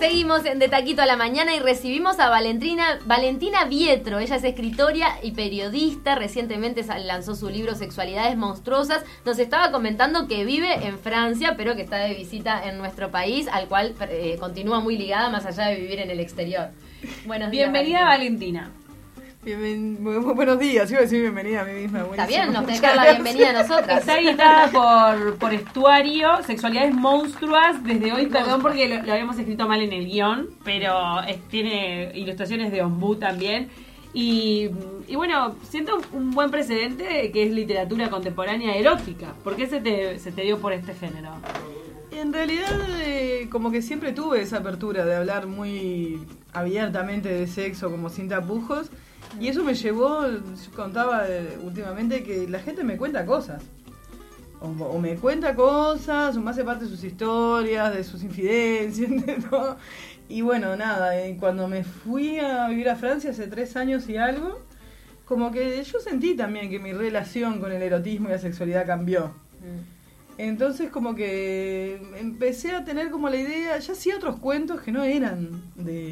Seguimos en De Taquito a la Mañana y recibimos a Valentina Vietro. Ella es escritora y periodista. Recientemente lanzó su libro Sexualidades Monstruosas. Nos estaba comentando que vive en Francia, pero que está de visita en nuestro país, al cual continúa muy ligada más allá de vivir en el exterior. Buenos días, Bienvenida, Valentina. Muy buenos días, iba a decir bienvenida a mí misma. Está bien, nos tenés que dar la bienvenida a nosotras. Está editada por Estuario, Sexualidades Monstruas. Desde hoy, perdón porque lo habíamos escrito mal en el guión, pero tiene ilustraciones de Ombú también. Y bueno, siento un buen precedente que es literatura contemporánea erótica. ¿Por qué se te dio por este género? En realidad, como que siempre tuve esa apertura de hablar muy abiertamente de sexo, como sin tapujos. Y eso me llevó, yo contaba últimamente que la gente me cuenta cosas. O me cuenta cosas, o me hace parte de sus historias, de sus infidencias, de todo. Y bueno, nada, cuando me fui a vivir a Francia hace 3 años y algo, como que yo sentí también que mi relación con el erotismo y la sexualidad cambió. Entonces como que empecé a tener como la idea, ya hacía otros cuentos que no eran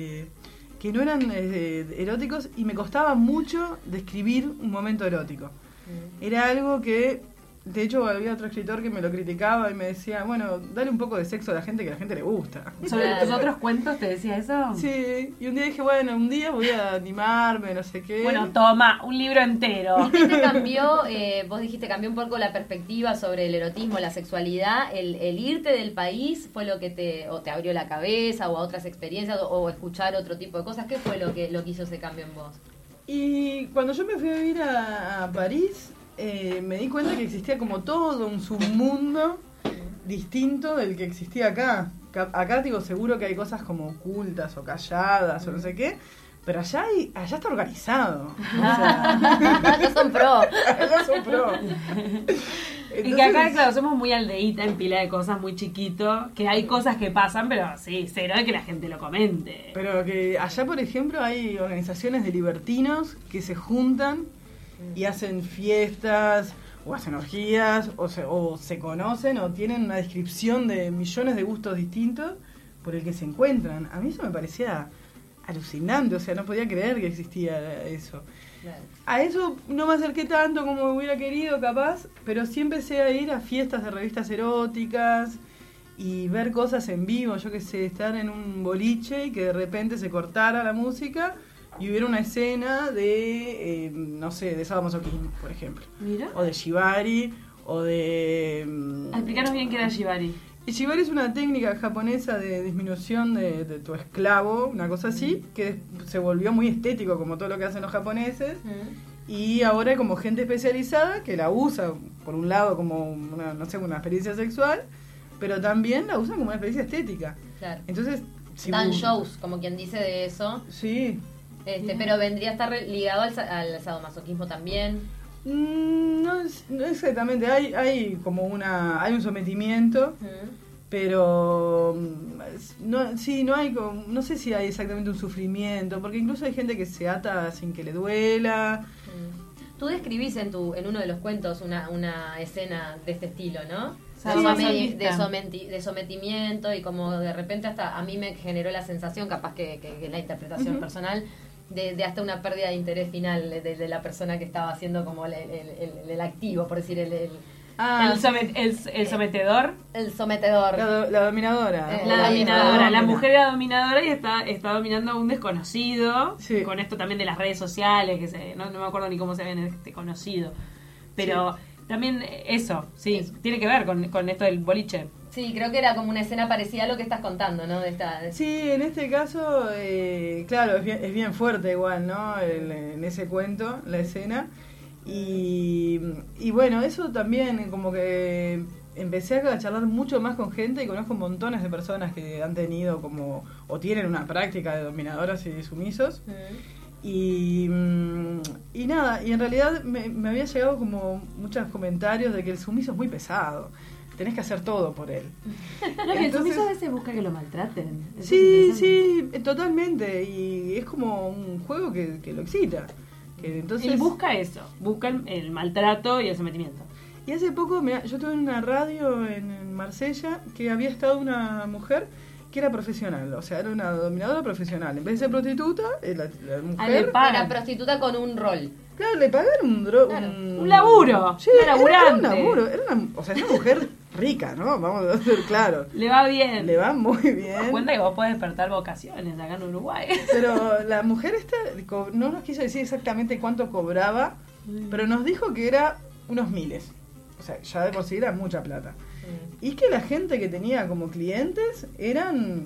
eróticos y me costaba mucho describir un momento erótico. Era algo que, de hecho, había otro escritor que me lo criticaba y me decía, bueno, dale un poco de sexo a la gente que a la gente le gusta. ¿Sobre tus otros cuentos te decía eso? Sí, y un día dije, bueno, un día voy a animarme, no sé qué. Bueno, toma, un libro entero. ¿Y qué te cambió? Vos dijiste, cambió un poco la perspectiva sobre el erotismo, la sexualidad. El irte del país fue lo que te abrió la cabeza, o a otras experiencias, o escuchar otro tipo de cosas. ¿Qué fue lo que hizo ese cambio en vos? Y cuando yo me fui a vivir a París, me di cuenta que existía como todo un submundo distinto del que existía acá. Acá digo, seguro que hay cosas como ocultas o calladas o no sé qué, pero allá está organizado. O sea, Acá son pro. Allá son pro. Entonces, y que acá, claro, somos muy aldeíta en pila de cosas, muy chiquito, que hay cosas que pasan, pero sí, cero de que la gente lo comente. Pero que allá, por ejemplo, hay organizaciones de libertinos que se juntan y hacen fiestas o hacen orgías o se conocen o tienen una descripción de millones de gustos distintos por el que se encuentran. A mí eso me parecía alucinante, o sea, no podía creer que existía eso. Claro. A eso no me acerqué tanto como hubiera querido, capaz, pero sí empecé a ir a fiestas de revistas eróticas y ver cosas en vivo, yo qué sé, estar en un boliche y que de repente se cortara la música y hubiera una escena de, no sé, de sadomasoquismo, por ejemplo. Mira. O de shibari, o de... Explícanos bien qué era shibari. Y shibari es una técnica japonesa de disminución de tu esclavo, una cosa así, que se volvió muy estético como todo lo que hacen los japoneses. Y ahora hay como gente especializada que la usa, por un lado, como una experiencia sexual, pero también la usan como una experiencia estética. Claro. Entonces, si dan shows, como quien dice de eso. Sí. Pero vendría a estar ligado al sadomasoquismo también. No exactamente, hay como hay un sometimiento, pero no sé si hay exactamente un sufrimiento, porque incluso hay gente que se ata sin que le duela. Tú describís en uno de los cuentos una escena de este estilo, ¿no? Sí, de sometimiento, y como de repente hasta a mí me generó la sensación, capaz que la interpretación personal, de hasta una pérdida de interés final de la persona que estaba haciendo como el activo, por decir el sometedor. El sometedor. La dominadora. La dominadora. La mujer era dominadora y está dominando a un desconocido. Sí. Con esto también de las redes sociales, que no me acuerdo ni cómo se ven este conocido. Pero también eso, tiene que ver con esto del boliche. Sí, creo que era como una escena parecida a lo que estás contando, ¿no? Sí, en este caso, claro, es bien fuerte igual, ¿no? En ese cuento, la escena. Y bueno, eso también como que empecé a charlar mucho más con gente y conozco montones de personas que han tenido como, o tienen una práctica de dominadoras y sumisos. Y nada, y en realidad me había llegado como muchos comentarios de que el sumiso es muy pesado. Tenés que hacer todo por él. No, que el sumiso a veces busca que lo maltraten. Sí, totalmente. Y es como un juego que lo excita. Entonces, él busca eso, busca el maltrato y el sometimiento. Y hace poco, yo tuve una radio en Marsella que había estado una mujer que era profesional, o sea, era una dominadora profesional. En vez de ser prostituta, la mujer... Era prostituta con un rol. Claro, le pagaron un laburo. Sí, una laburante. Era un laburo. O sea, es una mujer rica, ¿no? Vamos a ser claros. Le va bien. Le va muy bien. Cuenta que vos podés despertar vocaciones acá en Uruguay. Pero la mujer esta no nos quiso decir exactamente cuánto cobraba, pero nos dijo que era unos miles. O sea, ya de por sí era mucha plata. Y que la gente que tenía como clientes eran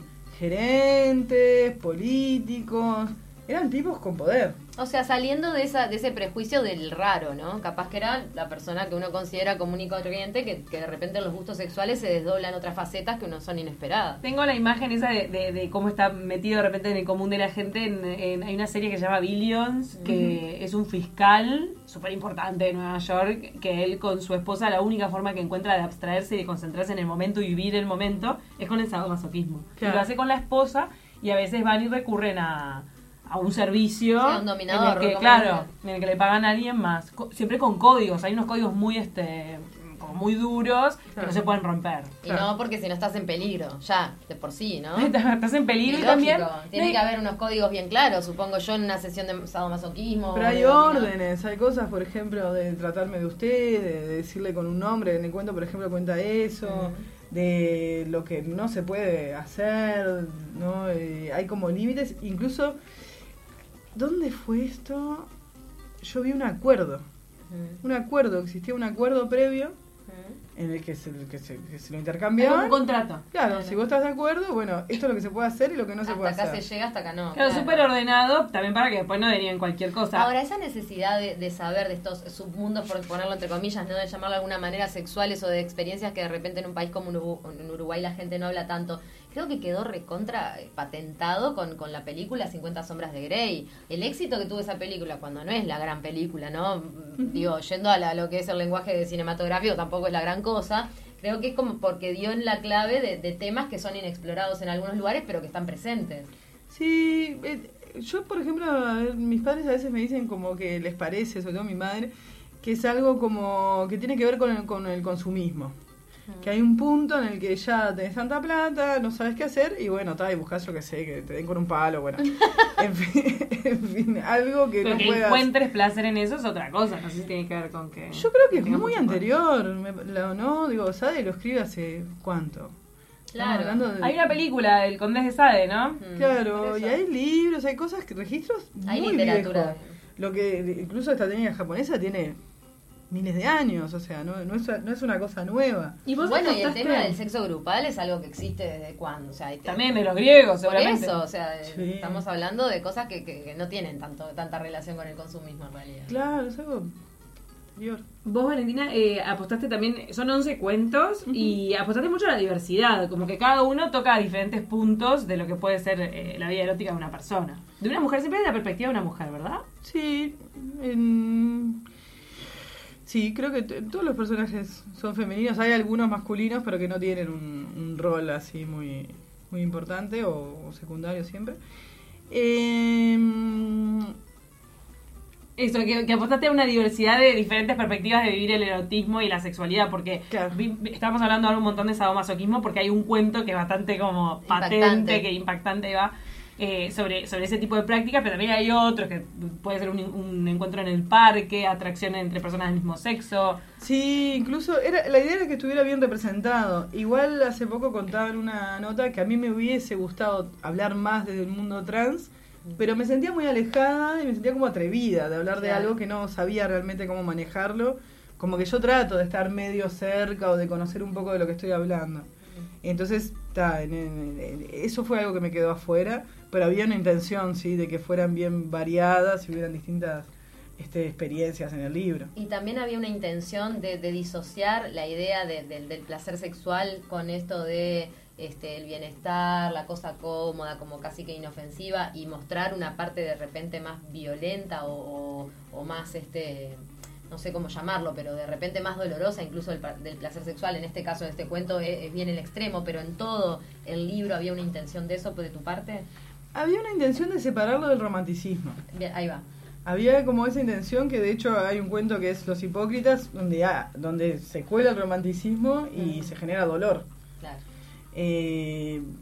gerentes, políticos, eran tipos con poder. O sea, saliendo de ese prejuicio del raro, ¿no? Capaz que era la persona que uno considera común y corriente, que de repente los gustos sexuales se desdoblan otras facetas que no son inesperadas. Tengo la imagen esa de cómo está metido de repente en el común de la gente. Hay una serie que se llama Billions, que es un fiscal súper importante de Nueva York, que él con su esposa la única forma que encuentra de abstraerse y de concentrarse en el momento y vivir el momento es con el sadomasoquismo. Claro. Y lo hace con la esposa y a veces van y recurren a un servicio, sí, a un dominador, en el que, claro, en el que le pagan a alguien más, siempre con códigos. Hay unos códigos muy como muy duros, claro, que no se pueden romper. Y no, porque si no estás en peligro, ya, de por sí, ¿no? Estás en peligro y también. Lógico. Tiene que haber unos códigos bien claros, supongo yo, en una sesión de sadomasoquismo. Pero hay órdenes, hay cosas, por ejemplo, de tratarme de usted, de decirle con un nombre. En el cuento, por ejemplo, cuenta eso. De lo que no se puede hacer, ¿no? Hay como límites, incluso. ¿Dónde fue esto? Yo vi un acuerdo. Existía un acuerdo previo en el que se lo intercambiaban. Un contrato. Claro, si vos estás de acuerdo, bueno, esto es lo que se puede hacer y lo que no se puede hacer. Hasta acá se llega, hasta acá no. Claro, súper ordenado, también para que después no deriven cualquier cosa. Ahora, esa necesidad de saber de estos submundos, por ponerlo entre comillas, no de llamarlo de alguna manera sexuales o de experiencias que de repente en un país como en Uruguay la gente no habla tanto, creo que quedó recontra patentado con la película 50 sombras de Grey. El éxito que tuvo esa película, cuando no es la gran película, ¿no? Digo, yendo a lo que es el lenguaje de cinematográfico, tampoco es la gran cosa. Creo que es como porque dio en la clave de temas que son inexplorados en algunos lugares, pero que están presentes. Sí, yo, por ejemplo, mis padres a veces me dicen como que les parece, sobre todo mi madre, que es algo como que tiene que ver con el consumismo. Que hay un punto en el que ya tenés tanta plata, no sabes qué hacer, y bueno, y buscas, yo qué sé, que te den con un palo, bueno. en fin, algo que pero no que puedas... encuentres placer en eso es otra cosa, no sé si tiene que ver con que... Yo creo que es muy anterior, ¿no? Digo, Sade lo escribe hace, ¿cuánto? Claro. Hay una película, El Condés de Sade, ¿no? Claro, y hay libros, hay cosas, registros hay muy literatura. viejos. Lo que incluso esta técnica japonesa tiene miles de años, o sea, no es una cosa nueva. Y bueno, y el tema del sexo grupal es algo que existe desde cuándo, o sea, también de los griegos, seguramente. Por eso, o sea, estamos hablando de cosas que no tienen tanta relación con el consumismo en realidad. Claro, es algo anterior. Vos, Valentina, apostaste también, son 11 cuentos, y apostaste mucho a la diversidad, como que cada uno toca diferentes puntos de lo que puede ser la vida erótica de una persona. De una mujer, siempre desde la perspectiva de una mujer, ¿verdad? Sí, sí, creo que todos los personajes son femeninos. Hay algunos masculinos, pero que no tienen un rol así muy, muy importante o secundario siempre. Eso, que apostaste a una diversidad de diferentes perspectivas de vivir el erotismo y la sexualidad, porque claro, estamos hablando ahora un montón de sadomasoquismo, porque hay un cuento que es bastante como patente, que impactante va, sobre ese tipo de prácticas, pero también hay otros que puede ser un encuentro en el parque, atracción entre personas del mismo sexo. Sí, incluso la idea era que estuviera bien representado. Igual hace poco contaba en una nota que a mí me hubiese gustado hablar más desde el mundo trans, pero me sentía muy alejada y me sentía como atrevida de hablar de algo que no sabía realmente cómo manejarlo. Como que yo trato de estar medio cerca o de conocer un poco de lo que estoy hablando. Entonces, eso fue algo que me quedó afuera, pero había una intención, sí, de que fueran bien variadas y hubieran distintas experiencias en el libro. Y también había una intención de disociar la idea del placer sexual con esto de el bienestar, la cosa cómoda, como casi que inofensiva, y mostrar una parte de repente más violenta o más no sé cómo llamarlo, pero de repente más dolorosa incluso del placer sexual. En este caso, en este cuento, es bien el extremo, pero en todo el libro había una intención de eso de tu parte. Había una intención de separarlo del romanticismo. Bien, ahí va. Había como esa intención que de hecho hay un cuento que es Los Hipócritas, donde se cuela el romanticismo y se genera dolor. Claro.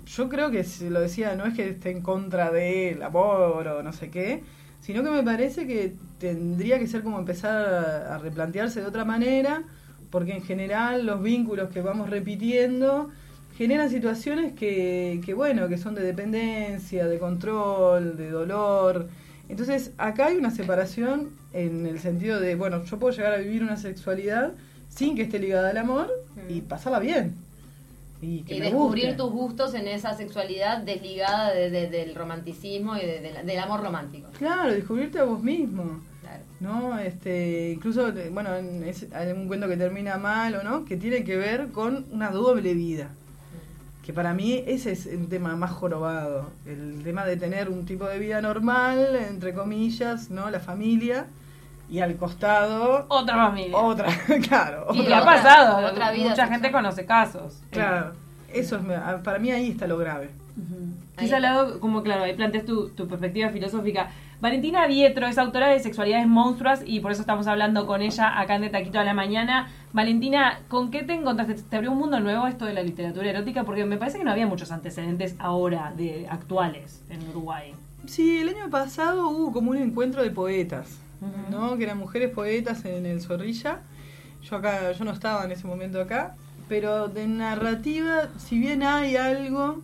yo creo que, si lo decía, no es que esté en contra del amor o no sé qué, sino que me parece que tendría que ser como empezar a replantearse de otra manera, porque en general los vínculos que vamos repitiendo generan situaciones que bueno, que son de dependencia, de control, de dolor. Entonces, acá hay una separación en el sentido de, bueno, yo puedo llegar a vivir una sexualidad sin que esté ligada al amor y pasarla bien. Y que y me descubrir guste. tus gustos en esa sexualidad desligada del romanticismo y del amor romántico. Claro, descubrirte a vos mismo. Claro. ¿No? Incluso, bueno, hay un cuento que termina mal o no, que tiene que ver con una doble vida. Que para mí ese es el tema más jorobado, el tema de tener un tipo de vida normal, entre comillas, ¿no? La familia, y al costado Otra familia. otra, claro, Y Y ha otra- pasado. otra vida Mucha sexual. gente conoce casos. claro. Eso es, para mí ahí está lo grave. Quizá al lado, como claro, ahí planteas tu perspectiva filosófica. Valentina Vietro es autora de Sexualidades Monstruas y por eso estamos hablando con ella acá en De Taquito a la Mañana. Valentina, ¿con qué te encontraste? ¿Te abrió un mundo nuevo esto de la literatura erótica? Porque me parece que no había muchos antecedentes ahora, de actuales, en Uruguay. Sí, el año pasado hubo como un encuentro de poetas, Ujú. ¿no? Que eran mujeres poetas en el Zorrilla. Yo no estaba en ese momento acá, pero de narrativa, si bien hay algo,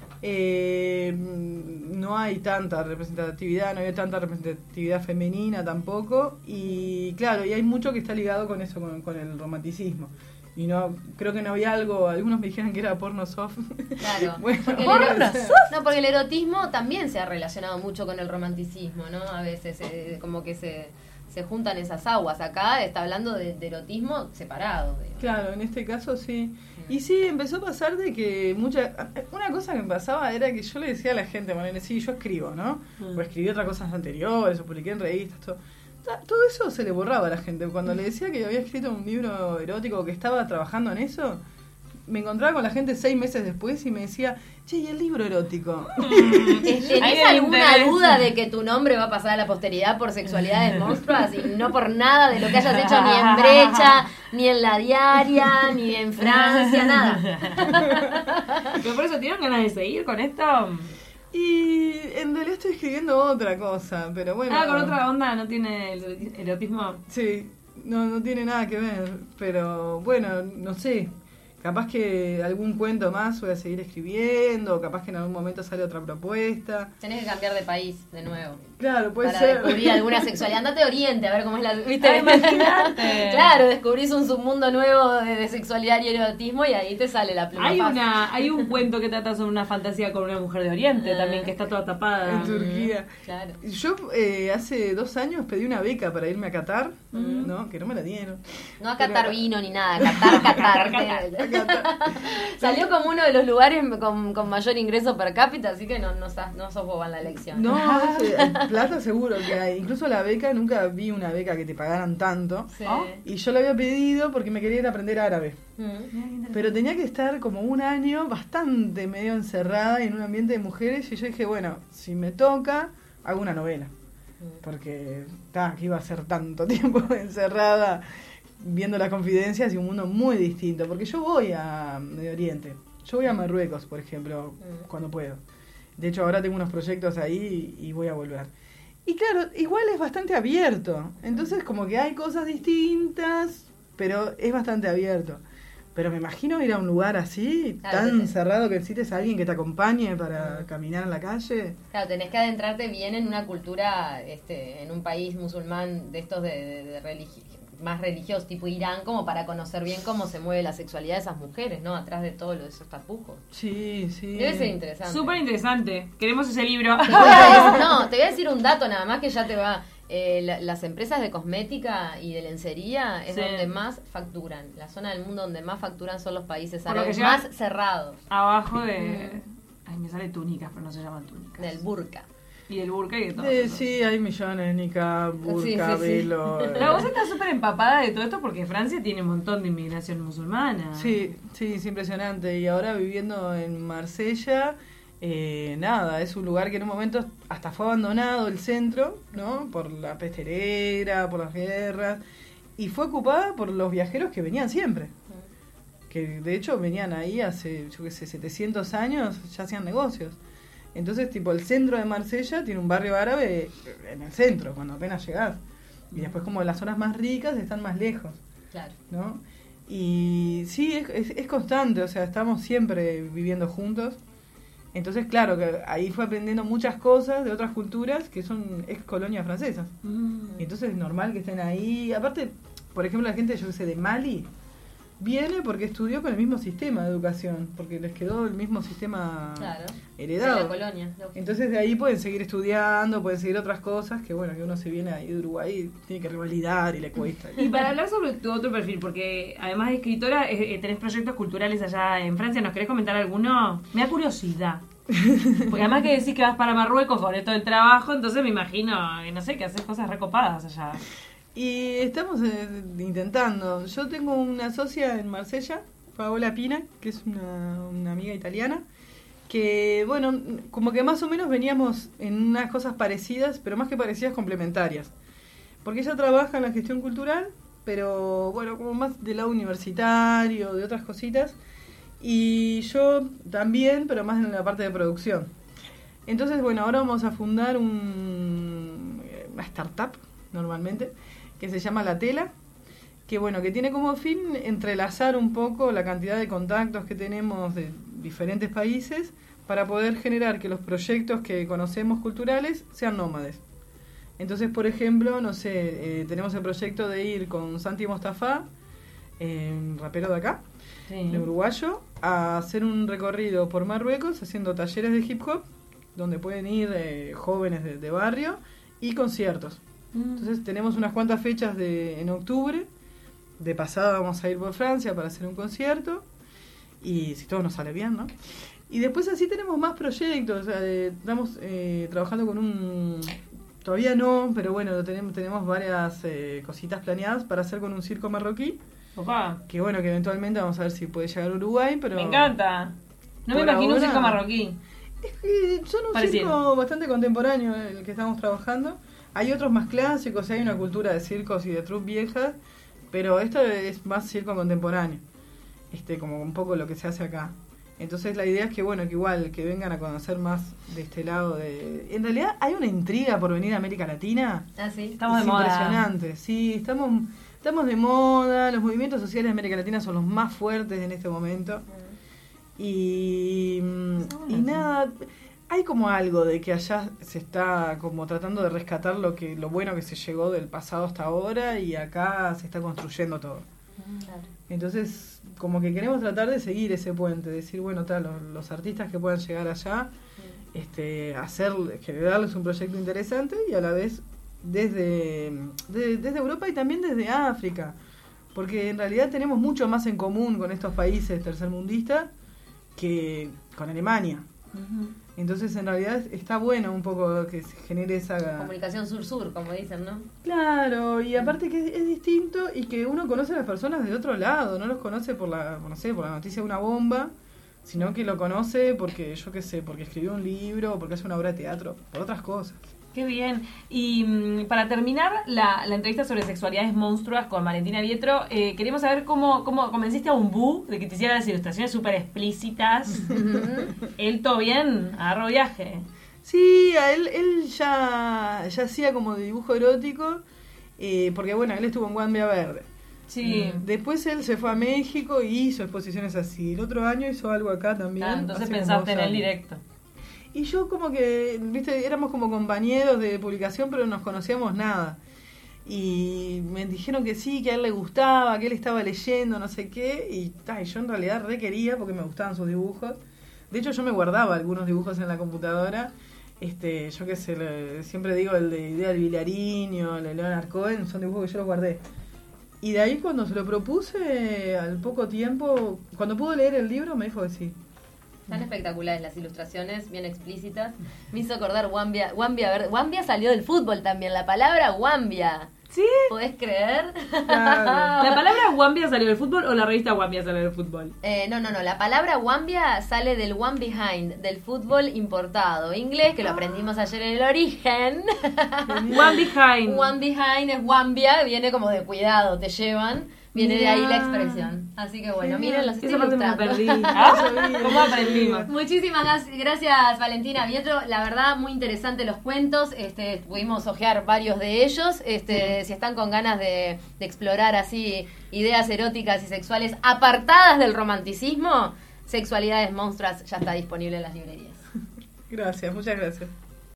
no hay tanta representatividad, no hay tanta representatividad femenina tampoco, y claro, y hay mucho que está ligado con eso, con el romanticismo. Y no, creo que no había algo, algunos me dijeron que era porno soft. Claro. Bueno, Porque puede ser. no, porque el erotismo también se ha relacionado mucho con el romanticismo, ¿no? A veces como que se juntan esas aguas. Acá está hablando de erotismo separado. Claro, en este caso sí. Y sí, empezó a pasar de que una cosa que me pasaba era que yo le decía a la gente, bueno, sí, yo escribo, ¿no? O escribí otras cosas anteriores, o publiqué en revistas, todo eso se le borraba a la gente. Cuando le decía que había escrito un libro erótico, que estaba trabajando en eso, me encontraba con la gente 6 meses después y me decía, che, ¿y el libro erótico? Ahí ¿Tenés hay alguna interés. duda de que tu nombre va a pasar a la posteridad por Sexualidades Monstruas y no por nada de lo que hayas hecho ni en Brecha, ni en La Diaria, ni en Francia, nada? Pero por eso, ¿tienen ganas de seguir con esto? Y en realidad estoy escribiendo otra cosa, pero bueno. Con otra onda, ¿no tiene el erotismo? Sí, no tiene nada que ver, pero bueno, no sé. Capaz que algún cuento más voy a seguir escribiendo, capaz que en algún momento sale otra propuesta. Tenés que cambiar de país de nuevo. Claro, puede Para ser. descubrir alguna sexualidad. Andate a Oriente a ver cómo es la... ¿viste? Ah, imagínate. Claro, descubrís un submundo nuevo de sexualidad y erotismo y ahí te sale la pluma. fácil. Hay un cuento que trata sobre una fantasía con una mujer de Oriente también, que está toda tapada. En Turquía. Claro. Yo hace 2 años pedí una beca para irme a Qatar, ¿no? Que no me la dieron. No a catar vino ni nada, Qatar. Salió como uno de los lugares con mayor ingreso per cápita, así que no sos boba en la elección. No, plata seguro que hay. Incluso la beca, nunca vi una beca que te pagaran tanto. Sí. Y yo la había pedido porque me quería ir a aprender árabe. Mm. Pero tenía que estar como 1 año bastante medio encerrada en un ambiente de mujeres. Y yo dije, bueno, si me toca, hago una novela. Porque que iba a ser tanto tiempo encerrada viendo las confidencias y un mundo muy distinto. Porque yo voy a Medio Oriente. Yo voy a Marruecos, por ejemplo, cuando puedo. De hecho, ahora tengo unos proyectos ahí y voy a volver. Y claro, igual es bastante abierto. Entonces, como que hay cosas distintas, pero es bastante abierto. Pero me imagino ir a un lugar así, Claro, tan cerrado, que necesites a alguien que te acompañe para caminar en la calle. Claro, tenés que adentrarte bien en una cultura, en un país musulmán de estos más religiosos, tipo Irán, como para conocer bien cómo se mueve la sexualidad de esas mujeres, ¿no? Atrás de todos esos tapujos. Sí, sí. Debe ser interesante. Súper interesante. Queremos ese libro. Te voy a decir un dato nada más que ya te va. Las empresas de cosmética y de lencería es Sí. donde más facturan. La zona del mundo donde más facturan son los países Por lo árabes que llevan- más cerrados. Abajo de... Ay, me sale túnicas, pero no se llaman túnicas. Del burka. Y del burka y de todo. Sí, hay millones, Nika, burka, Sí. velo. Pero vos estás súper empapada de todo esto porque Francia tiene un montón de inmigración musulmana. Sí, es impresionante. Y ahora viviendo en Marsella, nada, es un lugar que en un momento hasta fue abandonado el centro, ¿no? Por la pesterera, por las guerras, y fue ocupada por los viajeros que venían siempre. que de hecho venían ahí hace, yo qué sé, 700 años, ya hacían negocios. Entonces, tipo, el centro de Marsella tiene un barrio árabe en el centro, cuando apenas llegás. Y después como las zonas más ricas están más lejos. Claro. ¿No? Y sí, es constante, o sea, estamos siempre viviendo juntos. Entonces, claro, que ahí fue aprendiendo muchas cosas de otras culturas que son ex colonias francesas. Y entonces es normal que estén ahí. Aparte, por ejemplo, la gente, yo que sé, de Mali, viene porque estudió con el mismo sistema de educación, porque les quedó el mismo sistema heredado. De la colonia. Entonces de ahí pueden seguir estudiando, pueden seguir otras cosas que bueno, que uno se viene ahí de Uruguay y tiene que revalidar y le cuesta. Y para hablar sobre tu otro perfil, porque además de escritora, tenés proyectos culturales allá en Francia, ¿nos querés comentar alguno? Me da curiosidad. Porque además que decís que vas para Marruecos con esto del trabajo, entonces me imagino, no sé, que haces cosas recopadas allá. Y estamos intentando. Yo tengo una socia en Marsella, Paola Pina, que es una amiga italiana, que, bueno, como que más o menos veníamos en unas cosas parecidas, pero más que parecidas, complementarias. Porque ella trabaja en la gestión cultural, pero, bueno, como más del lado universitario, de otras cositas. Y yo también, pero más en la parte de producción. Entonces, bueno, ahora vamos a fundar una startup, normalmente, que se llama La Tela, que bueno, que tiene como fin entrelazar un poco la cantidad de contactos que tenemos de diferentes países para poder generar que los proyectos que conocemos culturales sean nómades. Entonces, por ejemplo, no sé, tenemos el proyecto de ir con Santi Mostafa, rapero de acá, de uruguayo, a hacer un recorrido por Marruecos haciendo talleres de hip hop, donde pueden ir jóvenes de barrio y conciertos. Entonces tenemos unas cuantas fechas en octubre. De pasada vamos a ir por Francia para hacer un concierto. Y si todo nos sale bien, ¿no? Y después así tenemos más proyectos. O sea, estamos trabajando con todavía no, pero bueno, tenemos varias cositas planeadas para hacer con un circo marroquí. Opa. Que bueno, que eventualmente vamos a ver si puede llegar a Uruguay, pero... Me encanta. No me imagino un circo marroquí. Es que son un circo bastante contemporáneo el que estamos trabajando. Hay otros más clásicos, hay una cultura de circos y de troupe viejas, pero esto es más circo contemporáneo, como un poco lo que se hace acá. Entonces la idea es que bueno, que igual que vengan a conocer más de este lado en realidad hay una intriga por venir a América Latina. Ah, sí, estamos de moda. Impresionante, sí, estamos de moda, los movimientos sociales de América Latina son los más fuertes en este momento. Y nada, hay como algo de que allá se está como tratando de rescatar lo bueno que se llegó del pasado hasta ahora y acá se está construyendo todo. Claro. Entonces, como que queremos tratar de seguir ese puente, decir, bueno, los artistas que puedan llegar allá, generarles un proyecto interesante y a la vez desde Europa y también desde África, porque en realidad tenemos mucho más en común con estos países tercermundistas que con Alemania. Entonces en realidad está bueno un poco que se genere esa comunicación sur-sur, como dicen, ¿no? Claro, y aparte que es distinto y que uno conoce a las personas de otro lado, no los conoce por la noticia de una bomba, sino que lo conoce porque, yo qué sé, porque escribió un libro, porque hace una obra de teatro, por otras cosas. Qué bien. Y para terminar la entrevista sobre sexualidades monstruas con Valentina Vietro, queremos saber cómo convenciste a Umbú de que te hiciera las ilustraciones súper explícitas. ¿Él todo bien? Agarró viaje. Sí, él ya hacía como de dibujo erótico, porque bueno, él estuvo en Guambia Verde. Sí. Después él se fue a México y hizo exposiciones así. El otro año hizo algo acá también. Entonces pensaste en él directo. Y yo como que, viste, éramos como compañeros de publicación, pero no nos conocíamos nada. Y me dijeron que sí, que a él le gustaba, que él estaba leyendo, no sé qué. Y yo en realidad re quería porque me gustaban sus dibujos. De hecho, yo me guardaba algunos dibujos en la computadora. Yo qué sé, siempre digo el de Idea del Vilariño, el de Leonard Cohen, son dibujos que yo los guardé. Y de ahí cuando se lo propuse, al poco tiempo, cuando pudo leer el libro, me dijo que sí. Tan espectaculares las ilustraciones, bien explícitas. Me hizo acordar Guambia. Guambia salió del fútbol también, la palabra Guambia. ¿Sí? ¿Podés creer? Claro. ¿La palabra Guambia salió del fútbol o la revista Guambia salió del fútbol? No. La palabra Guambia sale del One Behind, del fútbol importado inglés, que lo aprendimos ayer en el origen. One Behind. One Behind es Guambia, viene como de cuidado, te llevan. Viene de ahí la Mirá. expresión. Así que bueno, miren, los estoy Esa parte me la ilustrando. perdí. ¿Ah? ¿Cómo aprendimos? Muchísimas gracias, Valentina Vietro. La verdad, muy interesante los cuentos. Pudimos hojear varios de ellos. Si están con ganas de explorar así ideas eróticas y sexuales apartadas del romanticismo, Sexualidades Monstruas ya está disponible en las librerías. Gracias, muchas gracias.